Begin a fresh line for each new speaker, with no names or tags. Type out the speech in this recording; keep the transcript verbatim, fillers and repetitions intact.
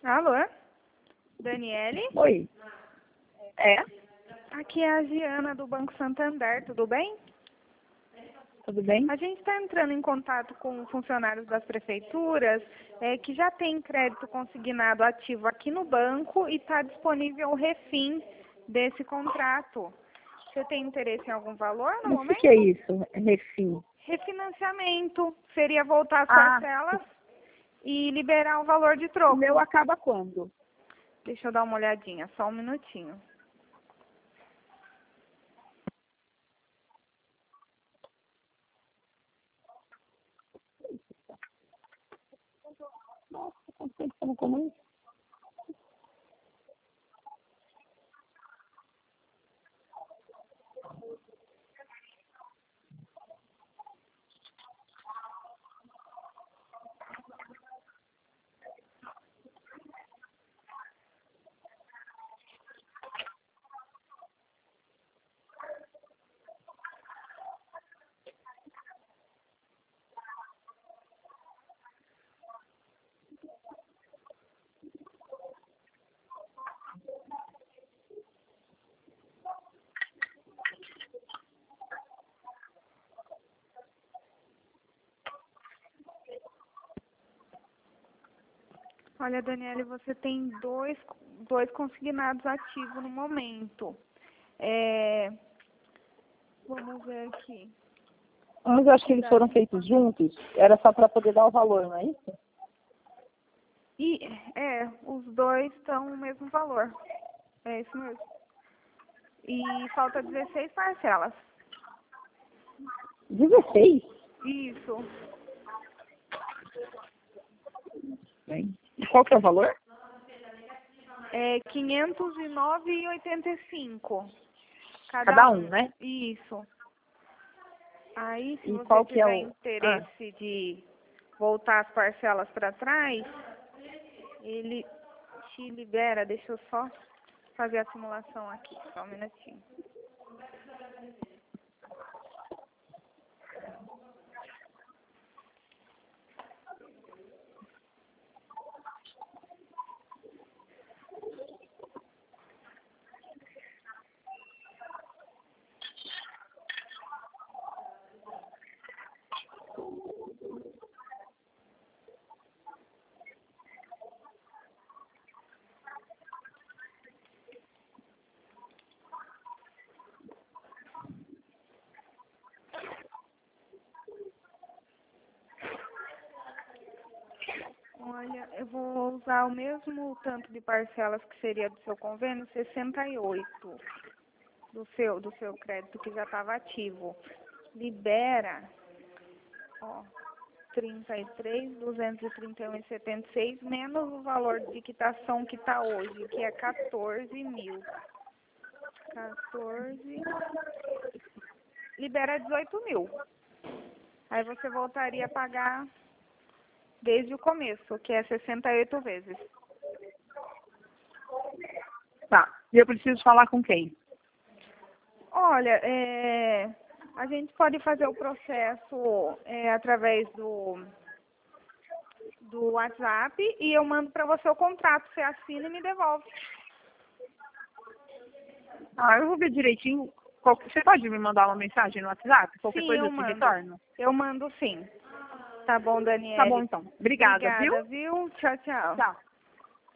Alô? Daniele?
Oi. É?
Aqui é a Giana do Banco Santander, tudo bem?
Tudo bem?
A gente está entrando em contato com funcionários das prefeituras é, que já tem crédito consignado ativo aqui no banco e está disponível o refim desse contrato. Você tem interesse em algum valor no
Mas o
momento?
que é isso? Refim?
Refinanciamento. Seria voltar as
Ah,
parcelas e liberar o valor de
o
troco.
meu acaba quando?
Deixa eu dar uma olhadinha, só um minutinho.
Nossa, quanto tempo que eu não como isso?
Olha, Daniele, você tem dois, dois consignados ativos no momento. É, vamos ver aqui.
Mas eu acho que eles foram feitos juntos. Era só para poder dar o valor, não é isso?
E, é, os dois estão o mesmo valor. É isso mesmo. E falta dezesseis parcelas.
dezesseis?
Isso.
Bem. E qual que é o valor?
É quinhentos e nove reais e oitenta e cinco centavos. Cada,
Cada um, né?
Isso. Aí, se
E
você
qual que é
tiver
o... Ah,
interesse de voltar as parcelas para trás, ele te libera. Deixa eu só fazer a simulação aqui, só um minutinho. Olha, eu vou usar o mesmo tanto de parcelas que seria do seu convênio, sessenta e oito do seu, do seu crédito que já estava ativo. Libera, ó, trinta e três mil duzentos e trinta e um reais e setenta e seis centavos, menos o valor de quitação que está hoje, que é quatorze mil. quatorze. Libera dezoito mil. Aí você voltaria a pagar desde o começo, que é sessenta e oito vezes.
tá. E eu preciso falar com quem?
Olha, é, a gente pode fazer o processo é, através do, do WhatsApp e eu mando para você o contrato, você assina e me devolve.
Ah, eu vou ver direitinho. Qual... Você pode me mandar uma mensagem no WhatsApp? Qualquer
Sim,
coisa
eu
eu te
mando.
retorno?
Eu mando sim. Tá bom,
Tá bom,
Daniele.
então. Obrigada, viu?
Obrigada, viu? Tchau, tchau.
Tchau.